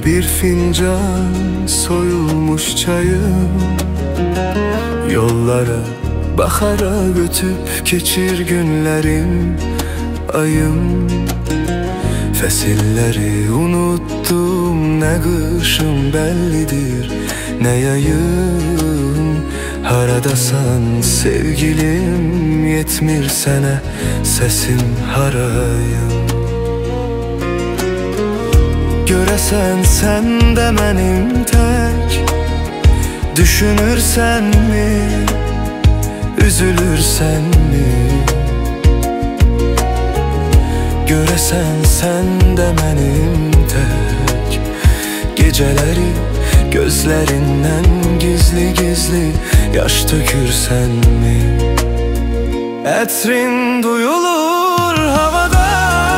Bir fincan soyulmuş çayım, yollara bakarak ötüp geçir günlerim ayım. Fesilleri unuttum, ne kışım bellidir ne yayım. Haradasan sevgilim, yetmir sene sesim harayım. Göresen sen de benim tek, düşünürsen mi, üzülürsen mi? Göresen sen de benim tek, geceleri gözlerinden gizli gizli yaş dökürsen mi? Etrin duyulur havada,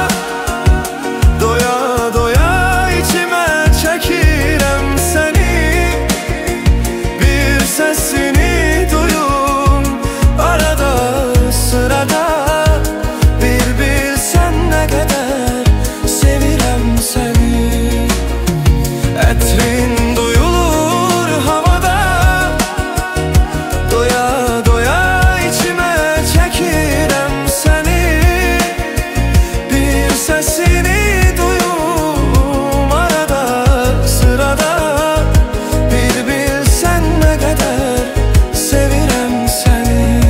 doya doya içime çekirem seni. Bir sesini duyum arada sırada, bir bilsen ne kadar sevirem seni. Etrin duyulur havada, doya doya içime çekirem seni. Bir sesini duyum arada sırada, bir bilsen ne kadar sevirem seni.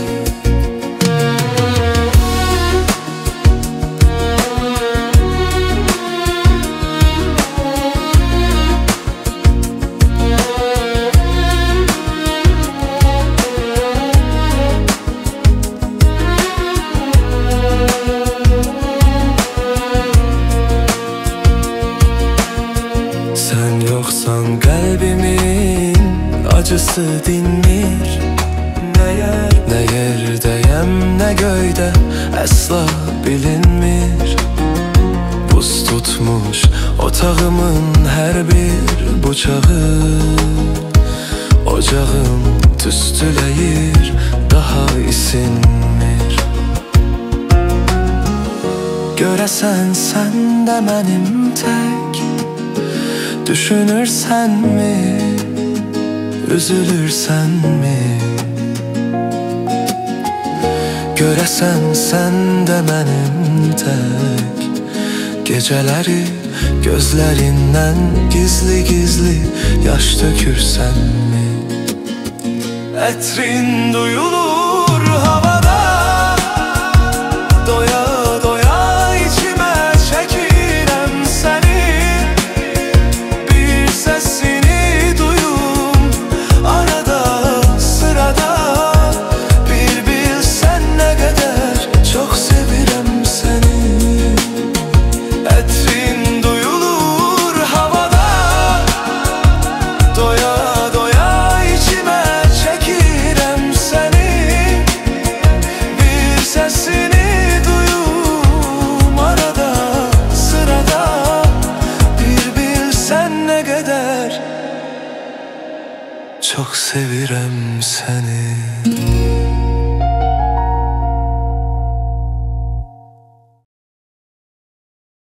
Sen yoksan kalbimin acısı dinmir. Ne yerdeyem ne göyde asla bilinmir. Buz tutmuş otağımın her bir bucağı, ocağım tüstüleyir daha isinmir. Göresen sen de benim tek, düşünürsen mi, üzülürsen mi? Göresen sen de benim tek, geceleri gözlerinden gizli gizli yaş dökürsen mi? Etrin duyulur